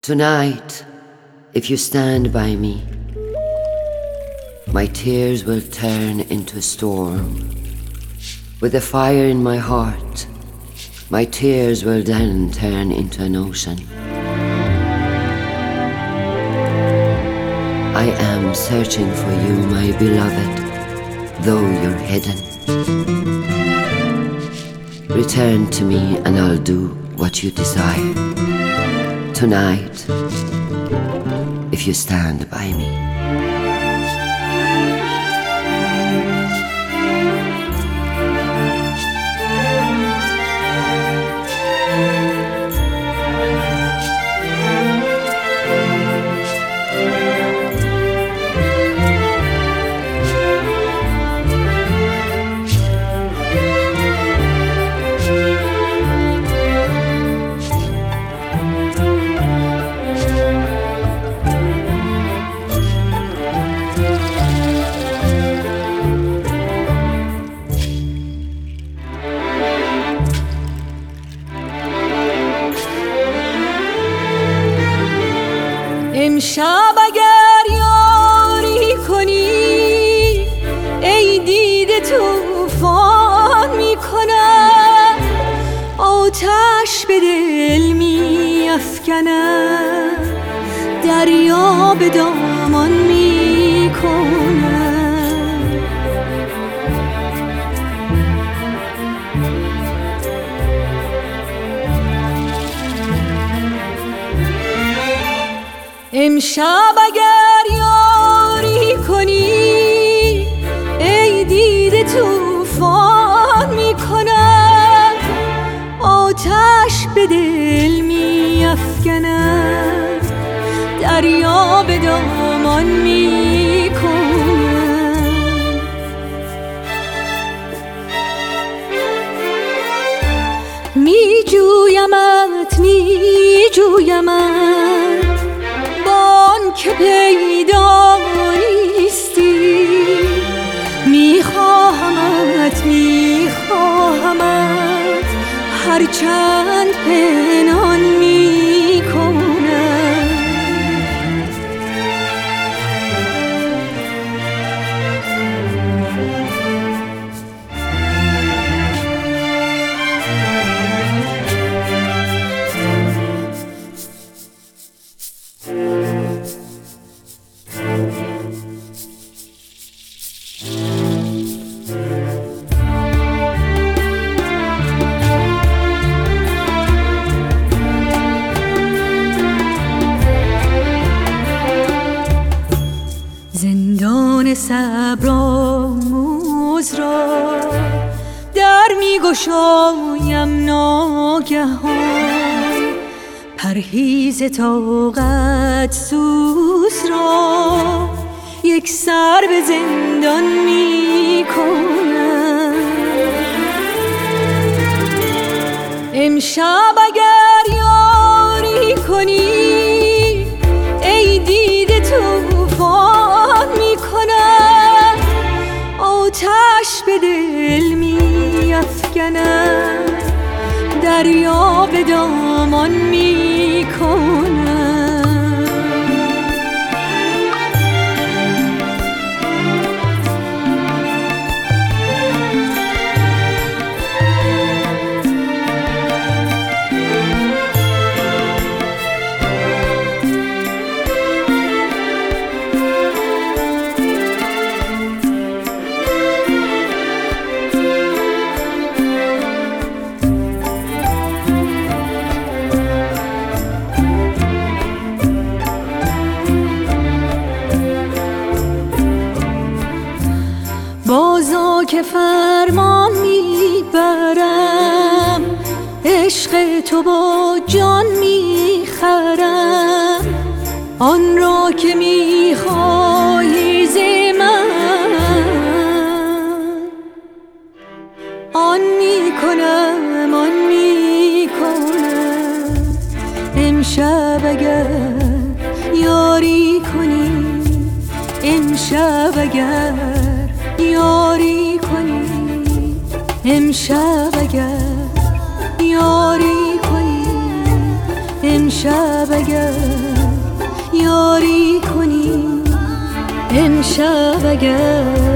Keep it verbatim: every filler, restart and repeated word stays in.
Tonight, if you stand by me, my tears will turn into storm. With a fire in my heart, my tears will then turn into an ocean. I am searching for you, my beloved, though you're hidden. Return to me and I'll do what you desire. Tonight, if you stand by me. امشب اگر یاری کنی ای دیده طوفان میکنم، آتش به دل میافکنم، دریا به دامان میکنم. امشب اگر یاری کنی ای دیده طوفان میکنم، آتش به دل میافکنم، دریا به دامان میکنم. میجویمت میجویمت بان که پیدا نیستی، میخواهمت میخواهمت هرچند پنهان میکنم. زندان صبرآموز را در میگشایم ناگهان، پرهیز طاقت سوز را یک سر به زندان میکنم. امشب اگر یاری کنی ای دیده طوفان میکنم، آتش به دل میافکنم، دریا به دامان میکنم. بازا که فرمان میبرم، عشق تو با جان میخرم، آن را که میخواهی ز من آن میکنم آن میکنم. امشب اگر یاری کنی، امشب اگر یاری کنی، امشب اگر یاری کنی، امشب اگر امشب اگر